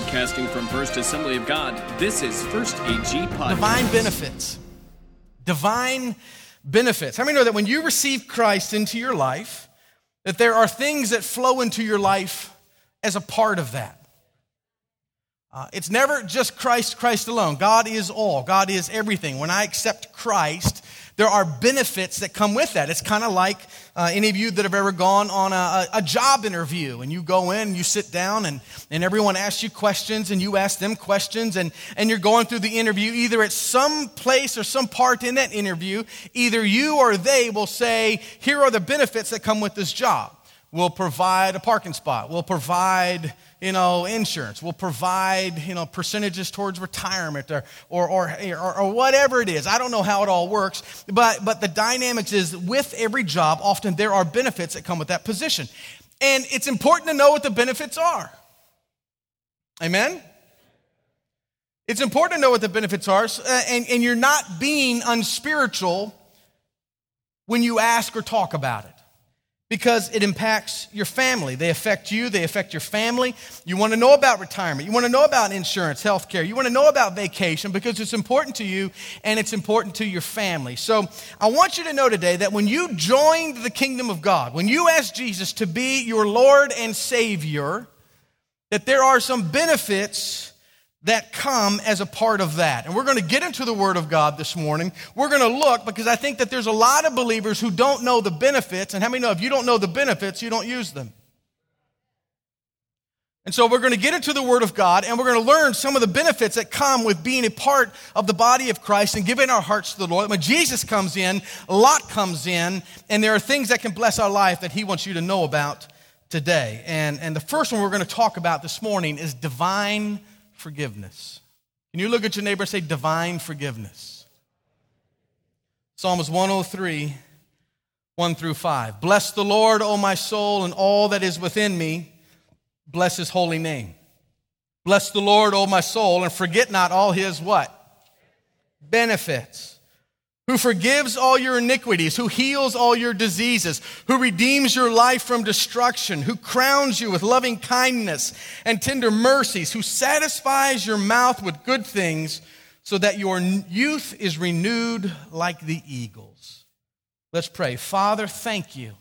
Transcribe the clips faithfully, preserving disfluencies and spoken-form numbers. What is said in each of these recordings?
Broadcasting from First Assembly of God, this is First A G Podcast. Divine benefits. Divine benefits. How many know that when you receive Christ into your life, that there are things that flow into your life as a part of that? Uh, it's never just Christ, Christ alone. God is all. God is everything. When I accept Christ, there are benefits that come with that. It's kind of like uh, any of you that have ever gone on a, a job interview, and you go in and you sit down and, and everyone asks you questions and you ask them questions, and, and you're going through the interview. Either at some place or some part in that interview, either you or they will say, here are the benefits that come with this job. We'll provide a parking spot. We'll provide, you know, insurance. We'll provide, you know, percentages towards retirement or or or or, or whatever it is. I don't know how it all works, but but the dynamics is with every job, often there are benefits that come with that position. And it's important to know what the benefits are. Amen? It's important to know what the benefits are, and, and you're not being unspiritual when you ask or talk about it. Because it impacts your family. They affect you. They affect your family. You want to know about retirement. You want to know about insurance, health care. You want to know about vacation because it's important to you and it's important to your family. So I want you to know today that when you joined the kingdom of God, when you asked Jesus to be your Lord and Savior, that there are some benefits that come as a part of that. And we're going to get into the Word of God this morning. We're going to look because I think that there's a lot of believers who don't know the benefits. And how many know if you don't know the benefits, you don't use them? And so we're going to get into the Word of God, and we're going to learn some of the benefits that come with being a part of the body of Christ and giving our hearts to the Lord. When Jesus comes in, a lot comes in, and there are things that can bless our life that He wants you to know about today. And, and the first one we're going to talk about this morning is divine forgiveness. Can you look at your neighbor and say divine forgiveness? Psalms one oh three, one through five. Bless the Lord, O my soul, and all that is within me. Bless His holy name. Bless the Lord, O my soul, and forget not all His what? Benefits. Who forgives all your iniquities, who heals all your diseases, who redeems your life from destruction, who crowns you with loving kindness and tender mercies, who satisfies your mouth with good things so that your youth is renewed like the eagles. Let's pray. Father, thank you.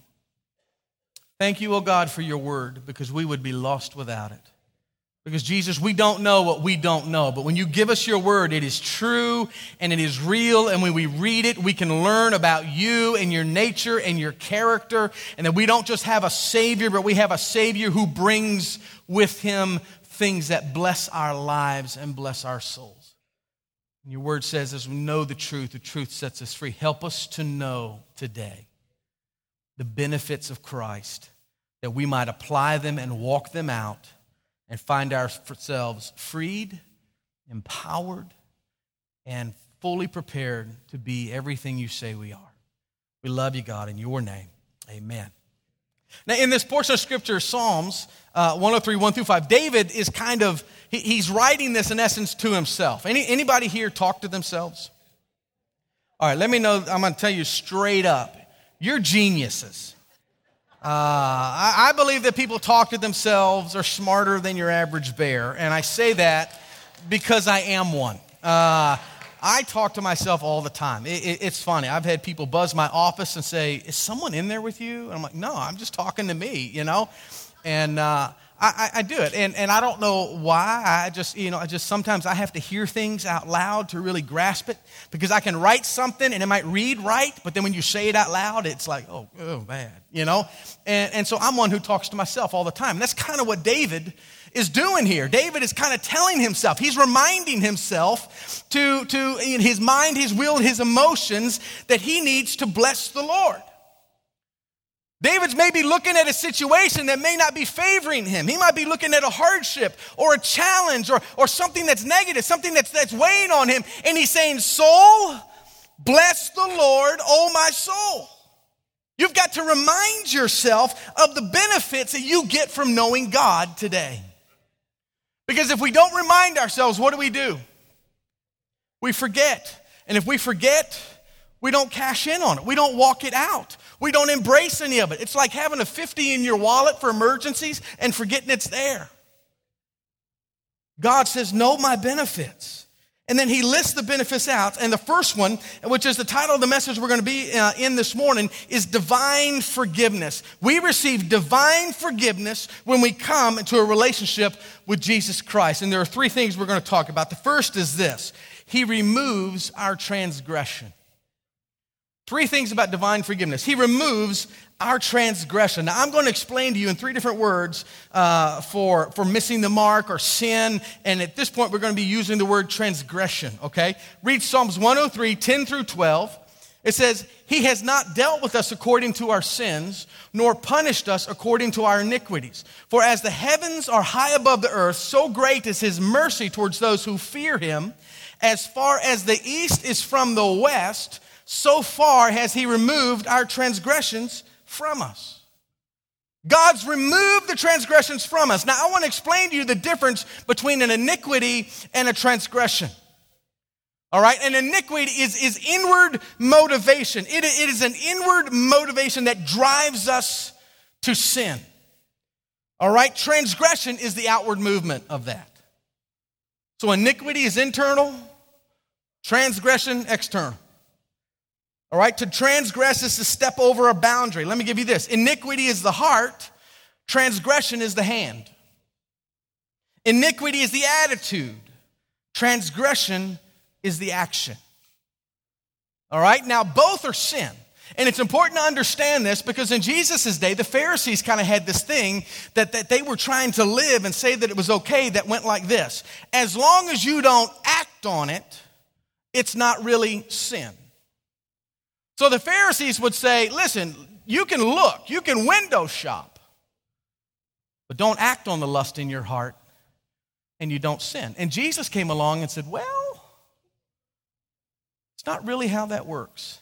Thank you, O God, for your word, because we would be lost without it. Because, Jesus, we don't know what we don't know, but when you give us your word, it is true and it is real, and when we read it, we can learn about you and your nature and your character, and that we don't just have a Savior, but we have a Savior who brings with Him things that bless our lives and bless our souls. And your word says, as we know the truth, the truth sets us free. Help us to know today the benefits of Christ, that we might apply them and walk them out, and find ourselves freed, empowered, and fully prepared to be everything you say we are. We love you, God, in your name. Amen. Now, in this portion of Scripture, Psalms uh, one oh three, one through five, David is kind of, he, he's writing this in essence to himself. Any, anybody here talk to themselves? All right, let me know, I'm going to tell you straight up, you're geniuses. Uh, I, I believe that people talk to themselves are smarter than your average bear, and I say that because I am one. Uh, I talk to myself all the time. It, it, it's funny. I've had people buzz my office and say, is someone in there with you? And I'm like, no, I'm just talking to me, you know? And uh, I, I do it, and, and I don't know why. I just, you know, I just sometimes I have to hear things out loud to really grasp it, because I can write something and it might read right, but then when you say it out loud, it's like, oh, oh, bad, you know? And, and so I'm one who talks to myself all the time. And that's kind of what David is doing here. David is kind of telling himself, he's reminding himself to, to in his mind, his will, his emotions, that he needs to bless the Lord. David's maybe looking at a situation that may not be favoring him. He might be looking at a hardship or a challenge or, or something that's negative, something that's, that's weighing on him. And he's saying, soul, bless the Lord, O my soul. You've got to remind yourself of the benefits that you get from knowing God today. Because if we don't remind ourselves, what do we do? We forget. And if we forget, we don't cash in on it. We don't walk it out. We don't embrace any of it. It's like having a fifty in your wallet for emergencies and forgetting it's there. God says, know my benefits. And then he lists the benefits out. And the first one, which is the title of the message we're going to be uh, in this morning, is divine forgiveness. We receive divine forgiveness when we come into a relationship with Jesus Christ. And there are three things we're going to talk about. The first is this: he removes our transgression. Three things about divine forgiveness. He removes our transgression. Now, I'm going to explain to you in three different words uh, for, for missing the mark or sin. And at this point, we're going to be using the word transgression, okay? Read Psalms one oh three, ten through twelve. It says, he has not dealt with us according to our sins, nor punished us according to our iniquities. For as the heavens are high above the earth, so great is his mercy towards those who fear him. As far as the east is from the west, so far has he removed our transgressions from us. God's removed the transgressions from us. Now, I want to explain to you the difference between an iniquity and a transgression. All right? An iniquity is, is inward motivation. It, it is an inward motivation that drives us to sin. All right? Transgression is the outward movement of that. So iniquity is internal, transgression external. All right, to transgress is to step over a boundary. Let me give you this. Iniquity is the heart. Transgression is the hand. Iniquity is the attitude. Transgression is the action. All right, now both are sin. And it's important to understand this because in Jesus' day, the Pharisees kind of had this thing that, that they were trying to live and say that it was okay that went like this. As long as you don't act on it, it's not really sin. So the Pharisees would say, listen, you can look, you can window shop, but don't act on the lust in your heart and you don't sin. And Jesus came along and said, well, it's not really how that works.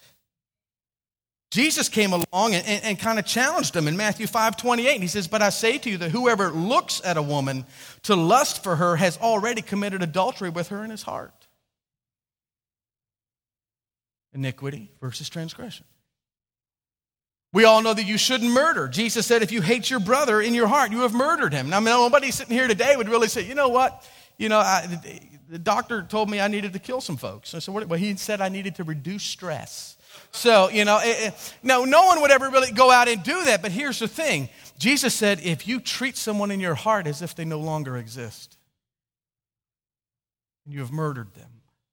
Jesus came along and, and, and kind of challenged them in Matthew five twenty-eight. And he says, but I say to you that whoever looks at a woman to lust for her has already committed adultery with her in his heart. Iniquity versus transgression. We all know that you shouldn't murder. Jesus said, if you hate your brother in your heart, you have murdered him. Now, nobody sitting here today would really say, you know what? You know, I, the doctor told me I needed to kill some folks. I said, what? Well, he said I needed to reduce stress. So, you know, it, it, no, no one would ever really go out and do that. But here's the thing. Jesus said, if you treat someone in your heart as if they no longer exist, you have murdered them.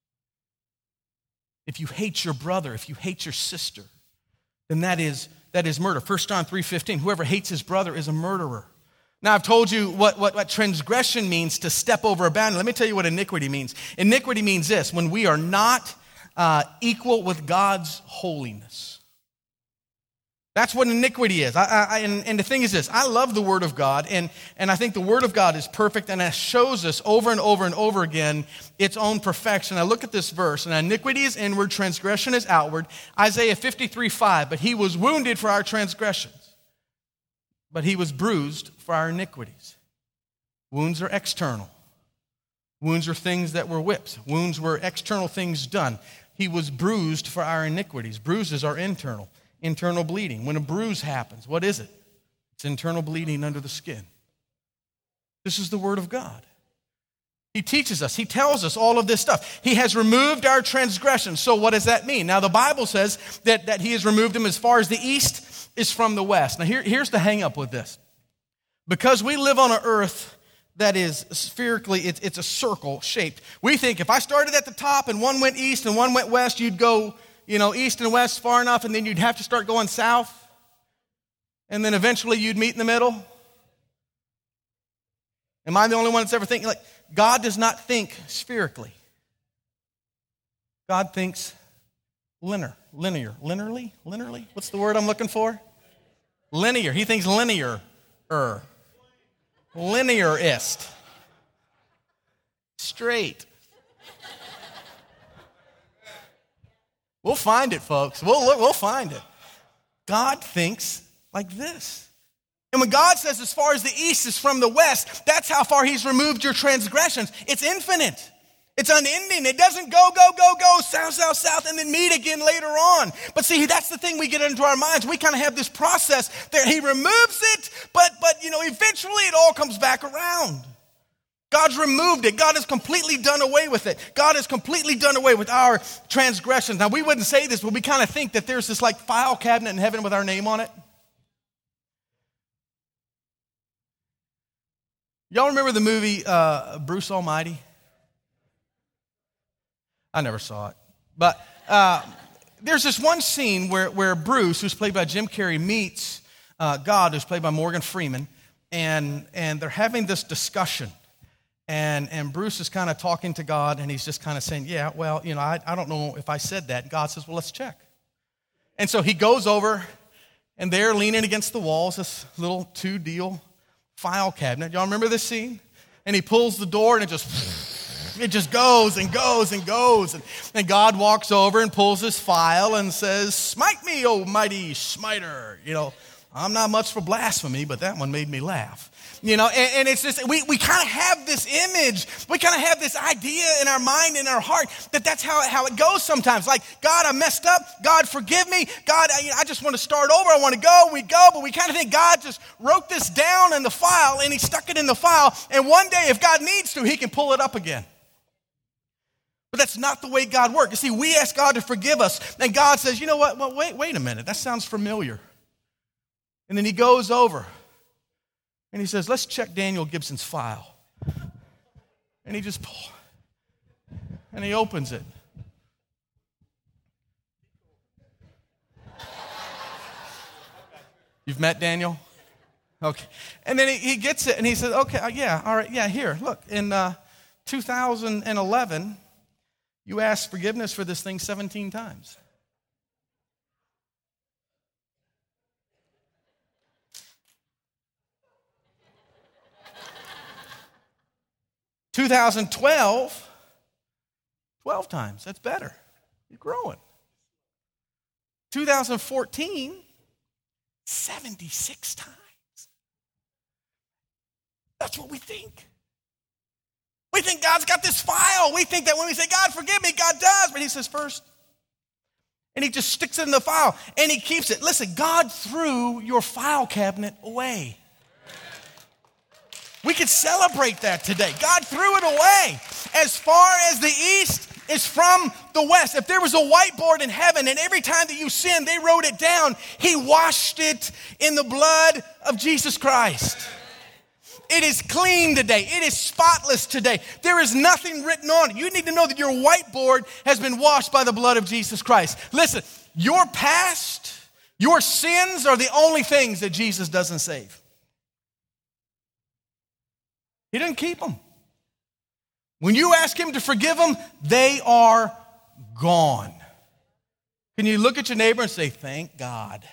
If you hate your brother, if you hate your sister, then that is that is murder. First John three fifteen, whoever hates his brother is a murderer. Now, I've told you what, what, what transgression means, to step over a boundary. Let me tell you what iniquity means. Iniquity means this: when we are not uh, equal with God's holiness. That's what iniquity is. I, I, and, and the thing is this, I love the Word of God, and, and I think the Word of God is perfect, and it shows us over and over and over again its own perfection. I look at this verse, and iniquity is inward, transgression is outward. Isaiah fifty-three five, but he was wounded for our transgressions, but he was bruised for our iniquities. Wounds are external. Wounds are things that were whipped. Wounds were external things done. He was bruised for our iniquities. Bruises are internal. Internal bleeding. When a bruise happens, what is it? It's internal bleeding under the skin. This is the Word of God. He teaches us. He tells us all of this stuff. He has removed our transgressions. So what does that mean? Now, the Bible says that, that he has removed them as far as the east is from the west. Now, here, here's the hang up with this. Because we live on an earth that is spherically, it's, it's a circle shaped. We think if I started at the top and one went east and one went west, you'd go, you know, east and west far enough, and then you'd have to start going south, and then eventually you'd meet in the middle. Am I the only one that's ever thinking? Like, God does not think spherically. God thinks linear, linear, linearly, linearly. What's the word I'm looking for? Linear. He thinks linear, er, linearist, straight. We'll find it, folks. We'll look, we'll find it. God thinks like this. And when God says as far as the east is from the west, that's how far he's removed your transgressions. It's infinite. It's unending. It doesn't go, go, go, go, south, south, south, and then meet again later on. But see, that's the thing we get into our minds. We kind of have this process that he removes it, but, but you know, eventually it all comes back around. God God's removed it. God has completely done away with it. God has completely done away with our transgressions. Now, we wouldn't say this, but we kind of think that there's this like file cabinet in heaven with our name on it. Y'all remember the movie uh, Bruce Almighty? I never saw it. But uh, there's this one scene where, where Bruce, who's played by Jim Carrey, meets uh, God, who's played by Morgan Freeman, and, and they're having this discussion. And, and Bruce is kind of talking to God, and he's just kind of saying, yeah, well, you know, I, I don't know if I said that. And God says, well, let's check. And so he goes over, and they're leaning against the walls, this little two-deal file cabinet. Y'all remember this scene? And he pulls the door, and it just, it just goes and goes and goes. And, and God walks over and pulls his file and says, smite me, O mighty smiter. You know, I'm not much for blasphemy, but that one made me laugh. You know, and, and it's just, we, we kind of have this image, we kind of have this idea in our mind, in our heart, that that's how, how it goes sometimes. Like, God, I messed up. God, forgive me. God, I, you know, I just want to start over. I want to go. We go, but we kind of think God just wrote this down in the file, and he stuck it in the file, and one day, if God needs to, he can pull it up again. But that's not the way God works. You see, we ask God to forgive us, and God says, you know what, well, wait, wait a minute. That sounds familiar. And then he goes over, and he says, let's check Daniel Gibson's file. And he just, and he opens it. You've met Daniel? Okay. And then he, he gets it, and he says, okay, uh, yeah, all right, yeah, here, look. In uh, two thousand eleven, you asked forgiveness for this thing seventeen times. two thousand twelve, twelve times. That's better. You're growing. two thousand fourteen, seventy-six times. That's what we think. We think God's got this file. We think that when we say, God, forgive me, God does. But he says first. And he just sticks it in the file, and he keeps it. Listen, God threw your file cabinet away. We could celebrate that today. God threw it away. As far as the east is from the west. If there was a whiteboard in heaven, and every time that you sinned, they wrote it down, he washed it in the blood of Jesus Christ. It is clean today. It is spotless today. There is nothing written on it. You need to know that your whiteboard has been washed by the blood of Jesus Christ. Listen, your past, your sins are the only things that Jesus doesn't save. He didn't keep them. When you ask him to forgive them, they are gone. Can you look at your neighbor and say, thank God?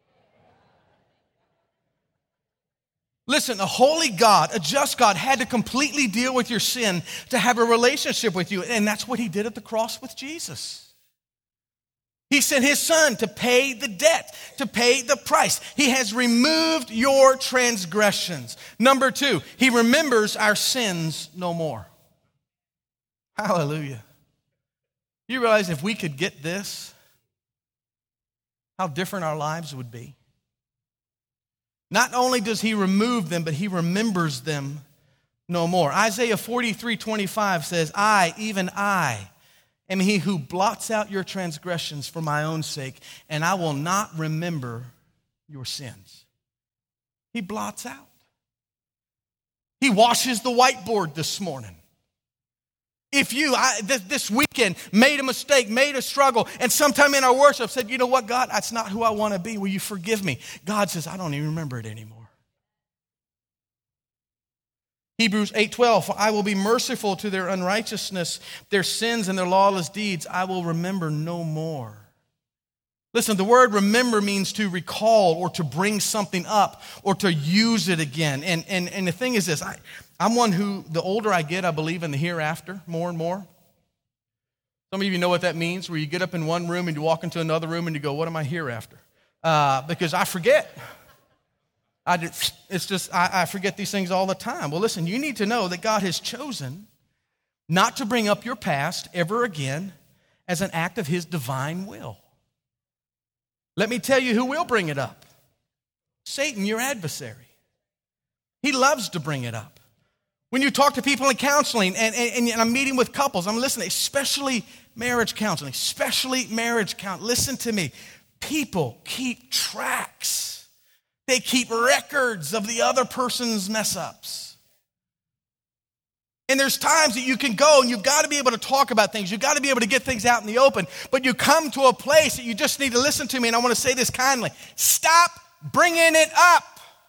Listen, a holy God, a just God, had to completely deal with your sin to have a relationship with you. And that's what he did at the cross with Jesus. He sent his son to pay the debt, to pay the price. He has removed your transgressions. Number two, he remembers our sins no more. Hallelujah. You realize if we could get this, how different our lives would be. Not only does he remove them, but he remembers them no more. Isaiah forty-three twenty-five says, I, even I, am he who blots out your transgressions for my own sake, and I will not remember your sins. He blots out. He washes the whiteboard this morning. If you, I, th- this weekend, made a mistake, made a struggle, and sometime in our worship said, you know what, God, that's not who I want to be. Will you forgive me? God says, I don't even remember it anymore. Hebrews eight twelve, for I will be merciful to their unrighteousness, their sins and their lawless deeds, I will remember no more. Listen, the word remember means to recall or to bring something up or to use it again. And, and, and the thing is this, I, I'm one who, the older I get, I believe in the hereafter more and more. Some of you know what that means, where you get up in one room and you walk into another room and you go, what am I hereafter? Uh, because I forget. I just, it's just, I, I forget these things all the time. Well, listen, you need to know that God has chosen not to bring up your past ever again as an act of his divine will. Let me tell you who will bring it up. Satan, your adversary. He loves to bring it up. When you talk to people in counseling, and, and, and I'm meeting with couples, I'm listening, especially marriage counseling, especially marriage counseling. Listen to me. People keep tracks. They keep records of the other person's mess-ups. And there's times that you can go and you've got to be able to talk about things. You've got to be able to get things out in the open. But you come to a place that you just need to listen to me, and I want to say this kindly. Stop bringing it up.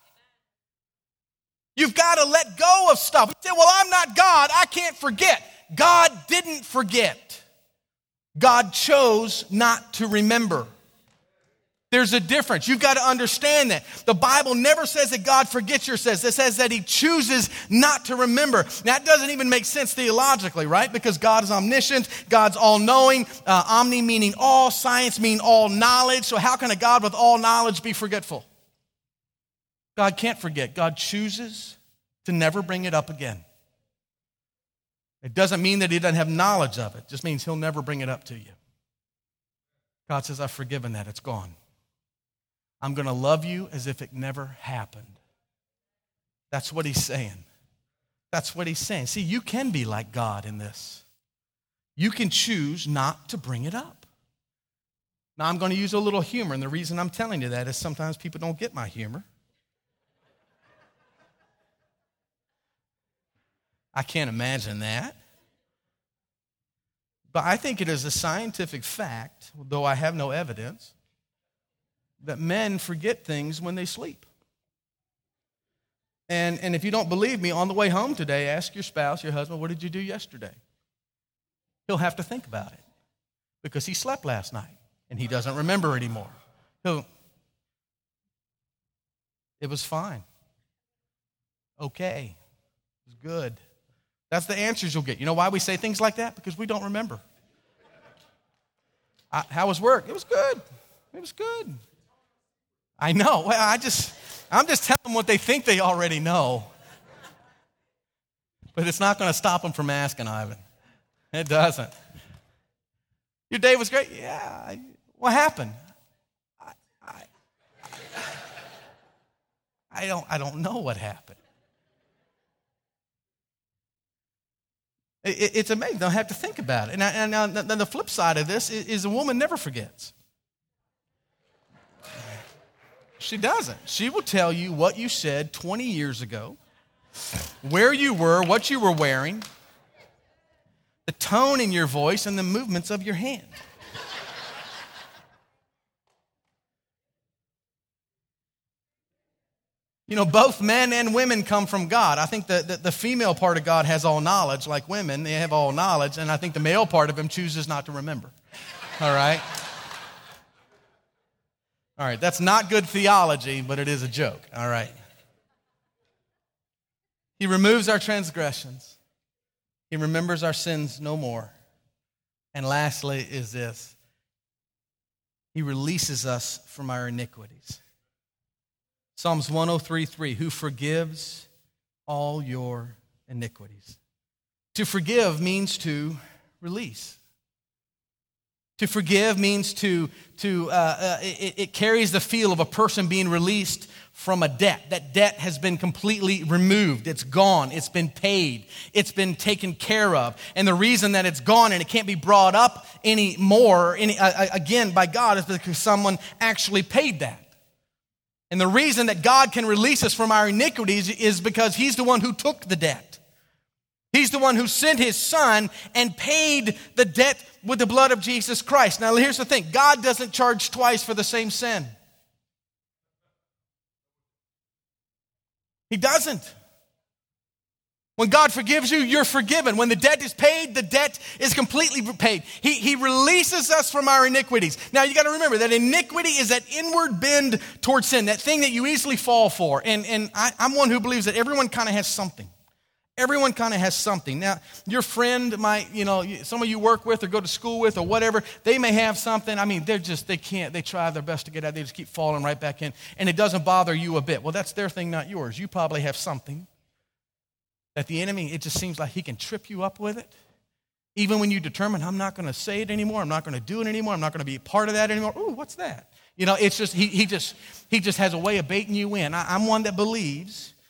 You've got to let go of stuff. You say, well, I'm not God. I can't forget. God didn't forget. God chose not to remember. There's a difference. You've got to understand that. The Bible never says that God forgets your sins. It says that he chooses not to remember. Now, that doesn't even make sense theologically, right? Because God is omniscient. God's all-knowing. Uh, omni meaning all. Science meaning all knowledge. So how can a God with all knowledge be forgetful? God can't forget. God chooses to never bring it up again. It doesn't mean that he doesn't have knowledge of it. It just means he'll never bring it up to you. God says, I've forgiven that. It's gone. I'm going to love you as if it never happened. That's what he's saying. That's what he's saying. See, you can be like God in this. You can choose not to bring it up. Now, I'm going to use a little humor, and the reason I'm telling you that is sometimes people don't get my humor. I can't imagine that. But I think it is a scientific fact, though I have no evidence, that men forget things when they sleep. And, and if you don't believe me, on the way home today, ask your spouse, your husband, what did you do yesterday? He'll have to think about it because he slept last night and he doesn't remember anymore. He'll, it was fine. Okay. It was good. That's the answers you'll get. You know why we say things like that? Because we don't remember. I, how was work? It was good. It was good. I know. Well, I just, I'm just telling them what they think they already know. But it's not going to stop them from asking, Ivan. It doesn't. Your day was great? Yeah. What happened? I, I, I don't, I don't know what happened. It's amazing. They'll have to think about it. And now the flip side of this is a woman never forgets. She doesn't. She will tell you what you said twenty years ago, where you were, what you were wearing, the tone in your voice, and the movements of your hand. You know, both men and women come from God. I think that the, the female part of God has all knowledge, like women. They have all knowledge, and I think the male part of him chooses not to remember. All right? All right, that's not good theology, but it is a joke. All right. He removes our transgressions. He remembers our sins no more. And lastly is this. He releases us from our iniquities. Psalms one oh three three, who forgives all your iniquities. To forgive means to release. To forgive means to, to uh, uh, it, it carries the feel of a person being released from a debt. That debt has been completely removed. It's gone. It's been paid. It's been taken care of. And the reason that it's gone and it can't be brought up anymore, any, uh, again, by God, is because someone actually paid that. And the reason that God can release us from our iniquities is because he's the one who took the debt. He's the one who sent his son and paid the debt with the blood of Jesus Christ. Now, here's the thing. God doesn't charge twice for the same sin. He doesn't. When God forgives you, you're forgiven. When the debt is paid, the debt is completely paid. He, he releases us from our iniquities. Now, you got to remember that iniquity is that inward bend towards sin, that thing that you easily fall for. And, and I, I'm one who believes that everyone kind of has something. Everyone kind of has something. Now, your friend might, you know, some of you work with or go to school with or whatever, they may have something. I mean, they're just, they can't, they try their best to get out. They just keep falling right back in. And it doesn't bother you a bit. Well, that's their thing, not yours. You probably have something that the enemy, it just seems like he can trip you up with it. Even when you determine, I'm not going to say it anymore. I'm not going to do it anymore. I'm not going to be a part of that anymore. Ooh, what's that? You know, it's just, he, he just he just has a way of baiting you in. I, I'm one that believes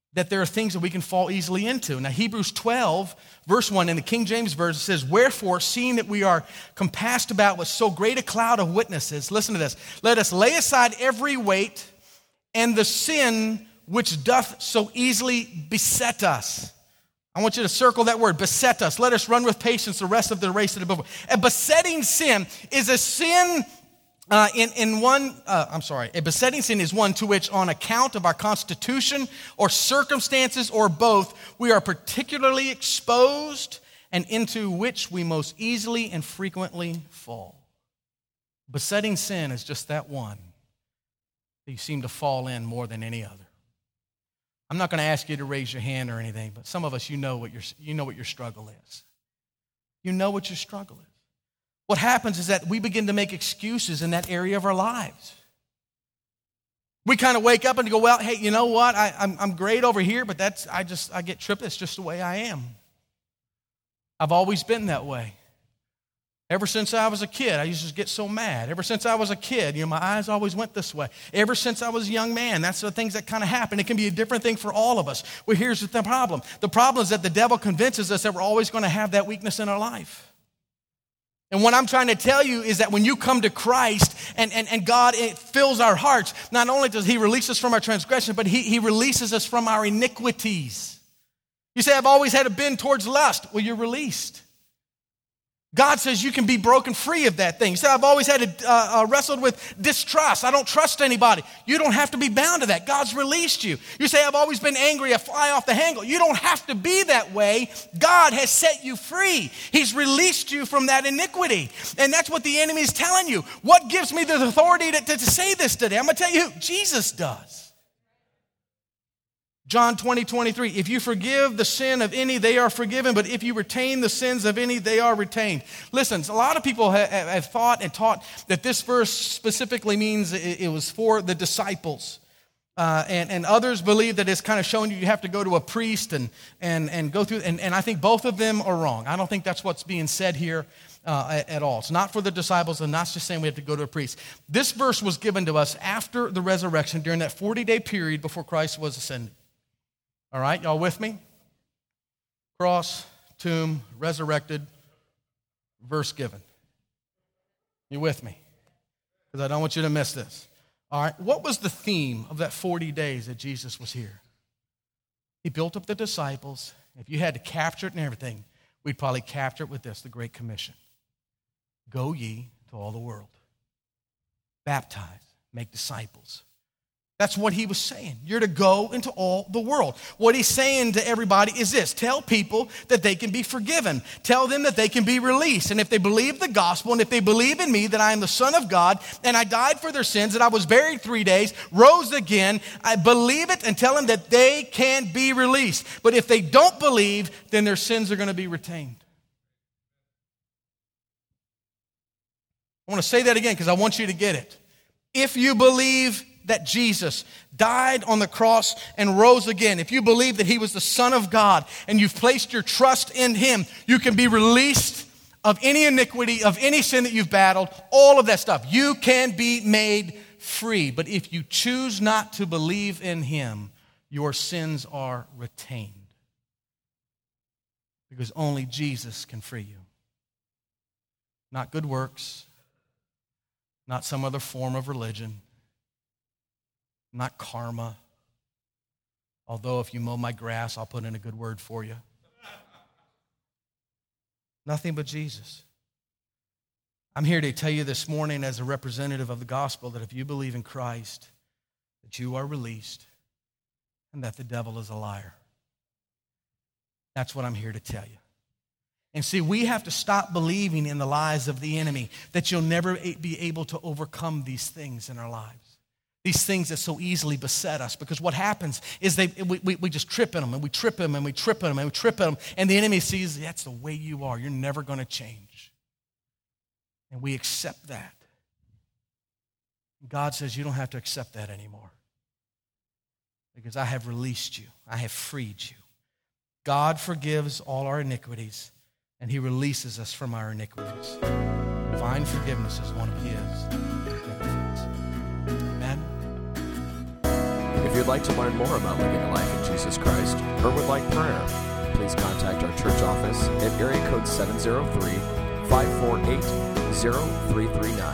that there are things that we can fall easily into. Now, Hebrews twelve, verse one, in the King James Version says, "Wherefore, seeing that we are compassed about with so great a cloud of witnesses," listen to this, "let us lay aside every weight and the sin which doth so easily beset us." I want you to circle that word, beset us. Let us run with patience the rest of the race that is before. A besetting sin is a sin Uh, in, in one, uh, I'm sorry, a besetting sin is one to which on account of our constitution or circumstances or both, we are particularly exposed and into which we most easily and frequently fall. Besetting sin is just that one that you seem to fall in more than any other. I'm not going to ask you to raise your hand or anything, but some of us, you know what your, you know what your struggle is. You know what your struggle is. What happens is that we begin to make excuses in that area of our lives. We kind of wake up and go, well, hey, you know what? I, I'm, I'm great over here, but that's I just I get tripped. It's just the way I am. I've always been that way. Ever since I was a kid, I used to get so mad. Ever since I was a kid, you know, my eyes always went this way. Ever since I was a young man, that's the things that kind of happen. It can be a different thing for all of us. Well, here's the problem. The problem is that the devil convinces us that we're always going to have that weakness in our life. And what I'm trying to tell you is that when you come to Christ and, and, and God it fills our hearts, not only does he release us from our transgression, but he, he releases us from our iniquities. You say, I've always had a bend towards lust. Well, you're released. God says you can be broken free of that thing. You say, I've always had to, uh, uh, wrestled with distrust. I don't trust anybody. You don't have to be bound to that. God's released you. You say, I've always been angry. I fly off the handle. You don't have to be that way. God has set you free. He's released you from that iniquity. And that's what the enemy is telling you. What gives me the authority to, to, to say this today? I'm going to tell you who. Jesus does. John twenty, twenty-three, if you forgive the sin of any, they are forgiven. But if you retain the sins of any, they are retained. Listen, a lot of people have, have thought and taught that this verse specifically means it, it was for the disciples. Uh, and, and others believe that it's kind of showing you you have to go to a priest and, and, and go through. And, and I think both of them are wrong. I don't think that's what's being said here uh, at, at all. It's not for the disciples and not just saying we have to go to a priest. This verse was given to us after the resurrection during that forty-day period before Christ was ascended. All right, y'all with me? Cross, tomb, resurrected, verse given. You with me? Because I don't want you to miss this. All right, what was the theme of that forty days that Jesus was here? He built up the disciples. If you had to capture it and everything, we'd probably capture it with this, the Great Commission. Go ye to all the world. Baptize, make disciples. That's what he was saying. You're to go into all the world. What he's saying to everybody is this. Tell people that they can be forgiven. Tell them that they can be released. And if they believe the gospel, and if they believe in me, that I am the Son of God, and I died for their sins, and I was buried three days, rose again, I believe it and tell them that they can be released. But if they don't believe, then their sins are going to be retained. I want to say that again because I want you to get it. If you believe that Jesus died on the cross and rose again, if you believe that he was the Son of God and you've placed your trust in him, you can be released of any iniquity, of any sin that you've battled, all of that stuff. You can be made free. But if you choose not to believe in him, your sins are retained. Because only Jesus can free you. Not good works, not some other form of religion, not karma. Although if you mow my grass, I'll put in a good word for you. Nothing but Jesus. I'm here to tell you this morning as a representative of the gospel that if you believe in Christ, that you are released and that the devil is a liar. That's what I'm here to tell you. And see, we have to stop believing in the lies of the enemy, that you'll never be able to overcome these things in our lives. These things that so easily beset us, because what happens is they we, we, we just trip in them, and we trip them, and we trip in them, and we trip in them, and the enemy sees that's the way you are. You're never going to change. And we accept that. God says you don't have to accept that anymore, because I have released you. I have freed you. God forgives all our iniquities, and he releases us from our iniquities. Divine forgiveness is one of his iniquities. Amen. If you'd like to learn more about living a life in Jesus Christ or would like prayer, please contact our church office at area code seven zero three, five four eight, zero three three nine.